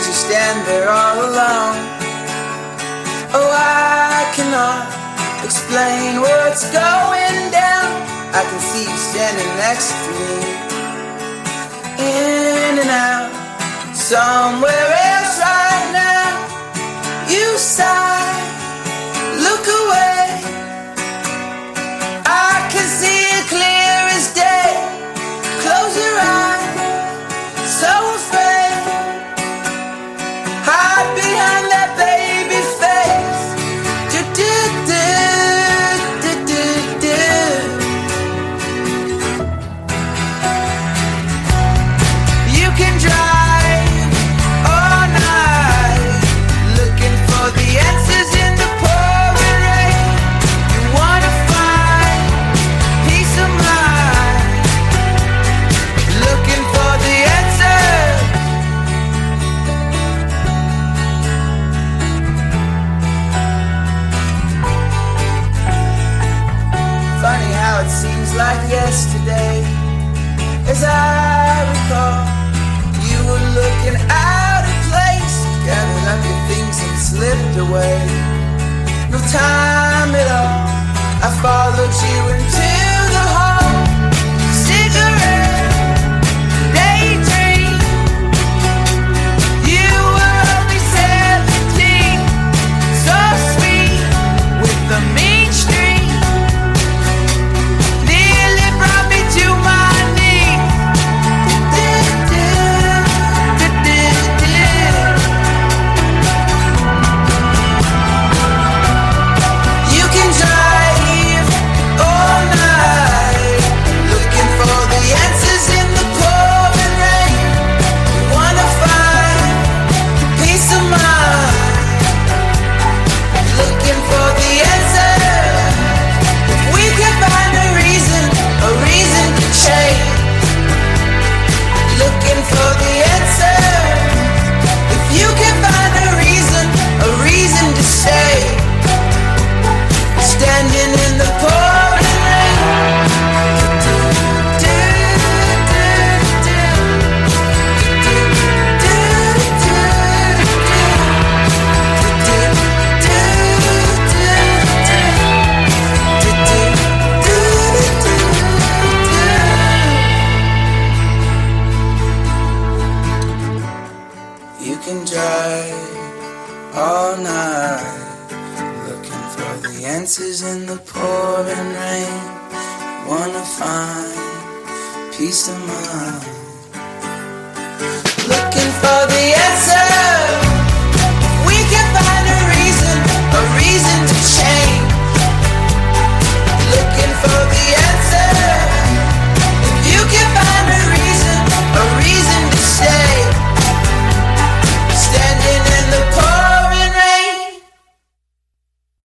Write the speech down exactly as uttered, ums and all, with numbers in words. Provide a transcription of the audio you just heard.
you stand there all alone. Oh, I cannot explain what's going down. I can see you standing next to me, in and out, somewhere else right now. You sigh, look away. I can see it clear as day. Close your eyes, so afraid. Hide behind that baby face. Do do do do do do. You can drive all night, looking for the answers in the pouring rain. You wanna find peace of mind, looking for the answer. Funny how it seems like yesterday. As I recall, you were looking out of place, gathered up your things and slipped away. No time at all, I followed you into the hall. Cigarette, daydream. You were only seventeen, so sweet with the mean streak. Nearly brought me to my knees. You can drive all night, looking for the answers in the pouring rain. You wanna find peace of mind, looking for the answer. If we can find a reason, a reason to change, looking for the answer. If you can find a reason, a reason to stay, standing in the pouring rain. You can drive all night, looking for the answers in the pouring rain. Wanna find peace of mind, looking for the